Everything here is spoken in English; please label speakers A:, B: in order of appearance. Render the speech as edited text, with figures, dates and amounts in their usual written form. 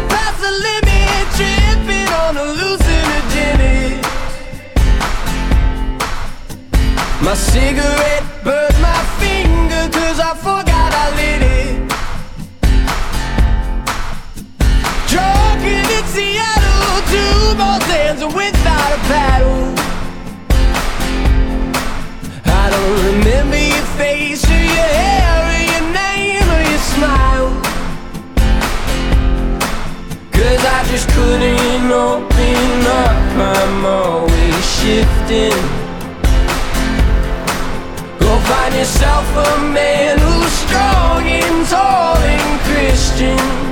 A: past the limit, tripping on a hallucinogenic. My cigarette burned my finger 'cause I forgot I lit it. Drunken in Seattle, 2 more sands without a paddle. I don't remember your face or your hair or your name or your smile, 'cause I just couldn't open up. I'm always shifting. Go find yourself a man who's strong and tall and Christian.